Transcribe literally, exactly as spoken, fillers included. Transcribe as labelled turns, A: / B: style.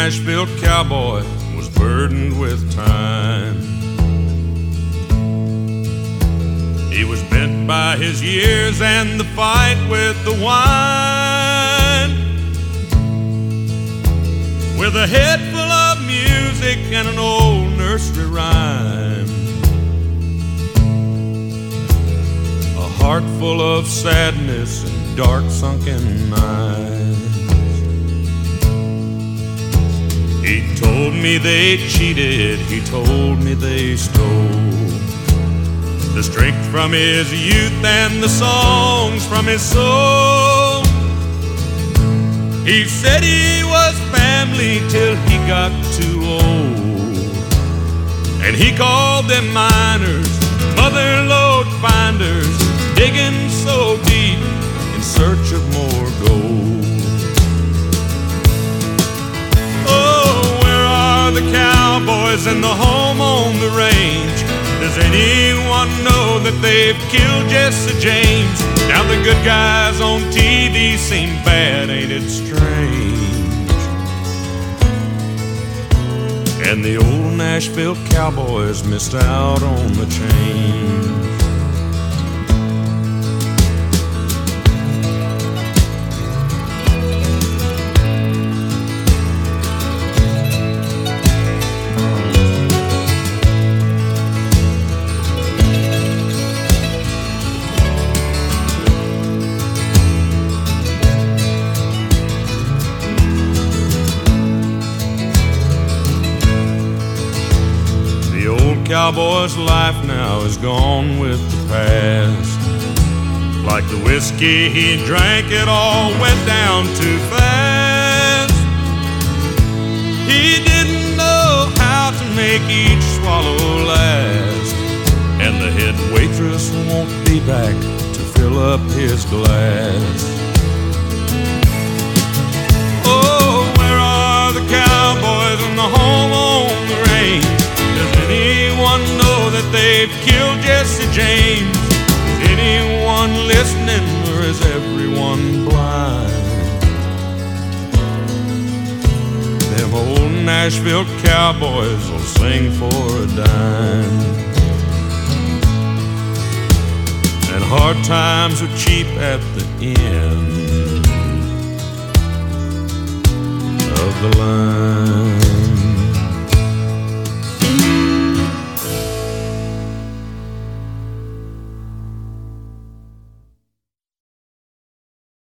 A: Nashville cowboy was burdened with time. He was bent by his years and the fight with the wine. With a head full of music and an old nursery rhyme, a heart full of sadness and dark sunken eyes. He told me they cheated, he told me they stole the strength from his youth and the songs from his soul. He said he was family till he got too old, and he called them miners, mother lode finders, digging so deep in search of more gold. Oh, where are the cowboys and the home on the range? Does anyone know that they've killed Jesse James? Now the good guys on T V seem bad, ain't it strange? And the old Nashville cowboys missed out on the change. Cowboy's life now is gone with the past. Like the whiskey he drank, it all went down too fast. He didn't know how to make each swallow last, and the head waitress won't be back to fill up his glass. Oh, where are the cowboys and the home on the range? Does anyone know that they've killed Jesse James? Is anyone listening, or is everyone blind? Them old Nashville cowboys will sing for a dime, and hard times are cheap at the end of the line.